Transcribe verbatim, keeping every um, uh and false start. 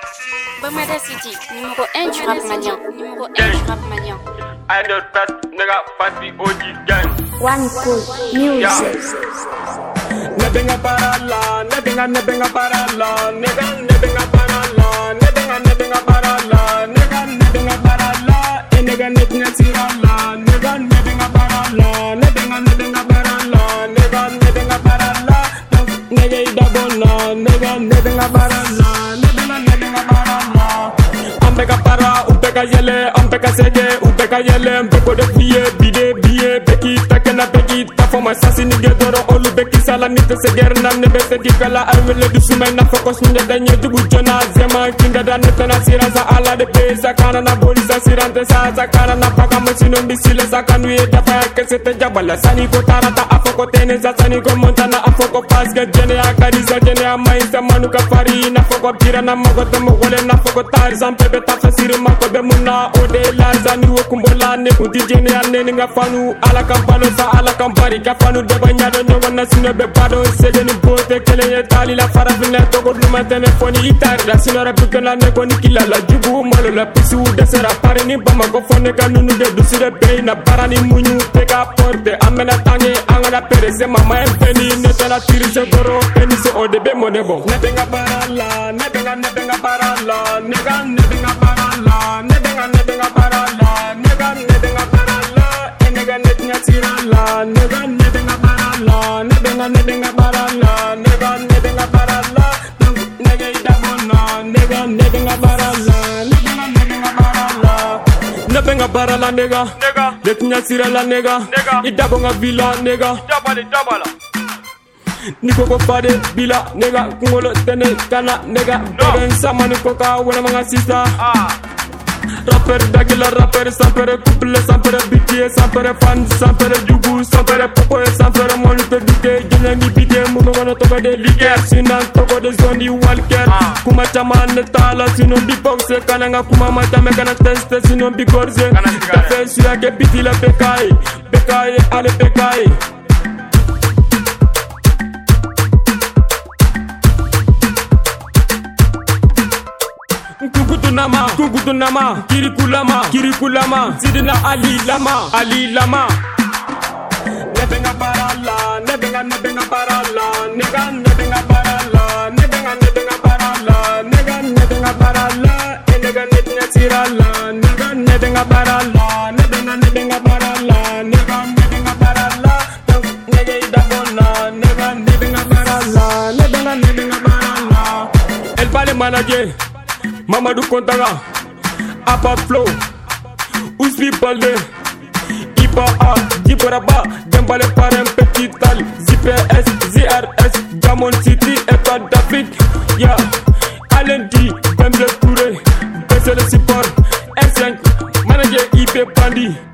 Bamada City, numéro un du rap malien. Numéro un du rap malien. I don't trust nigga party O G gang. One cool music. Nebenga parala, nebenga nebenga parala, nega nebenga parala, nebenga nebenga parala, nega nebenga parala, e nega nebenga tirala, nega nebenga parala, nebenga nebenga parala, nega nebenga parala, nega idabona, nega nebenga parala, nebenga nebenga parala. Ambeka para, ubeka yele, ambeka sege, ubeka yele, ambeko de fiye, bide biye, beki takena beki tafoma sasi nige doro olu beki sala nite seger nam nebe segi kala arwele du sumay na fokos nde danye dugu jona zema kinda da netana siransa ala de pe sakana na bolisa sirante sa sakana na paka masino mbisile sakanwe dafa kese te jabala sani ko tarata afoko tene za sani ko montana afoko pasga jene akariza jene amaisa manuka fari na foko pira na mago temo wole na foko tar zampebe tafasiri mako be muna ode la zani wokumbola ne uti jene anene nga fanu ala kampano sa ala kampari kafanu de banyado no wana sino be bado sejeni bote kele ye tali la farafine togo luma telefoni itari la sino rapike la neko nikila la jubu malo la pisu de sera pare ni bama ko fone ka nunu de dusire be na barani munyu peka porte amena tange angala perese mama empeni netala tirise goro peni so odebe monebo nebenga barala nebenga nebenga barala nega nebenga barala nebenga nebenga barala nega nebenga barala enega netnya tirala nega nebenga barala nebenga nebenga barala nega nebenga barala nega idabona nega nebenga barala nebenga nebenga barala nebenga barala nega netnya tirala nega idabonga villa nega dabale dabala niko ko fade bila nega kungolo tene kana nega ben sama niko ka wala manga sisa rapper dagila rapper sampere couple sampere bitiye sampere fan sampere jugu sampere popo sampere monu te dike jene ni bide muno wono to de ligue sinan to de zondi walker kuma chamane tala sino bi box kananga kuma mata me kana test sino bi gorze ka fe suya ke bitila bekai bekai ale bekai Kukutunama, kukutunama, kirikulama, kirikulama, sidina Ali Lama, Ali Lama. Nebenga parala, nebenga nebenga parala, nega nebenga parala, nebenga nebenga parala, nega nebenga parala, nega nebenga tirala, nega nebenga parala, nebenga nebenga parala, nega nebenga parala, nega idabona, nega nebenga parala, nebenga nebenga parala. El pale manager. Mamadou Kontaga, Apa Flow, Ouspi Balde, Ipa A, Jibaraba, Dembale Parem Petit Tal, Z P S, Z R S, Jamon City, Epa David, Ya, Allen D, Bemble Touré, Bessele Support, S cinq, Manager I P Pandi.